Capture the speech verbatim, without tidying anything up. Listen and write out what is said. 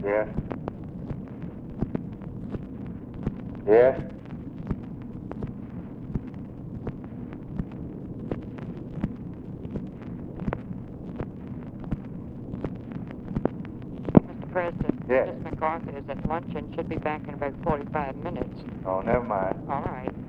Yes. Yes. Mister President, Yes. Miss McCarthy is at lunch and should be back in about forty-five minutes. Oh, never mind. All right.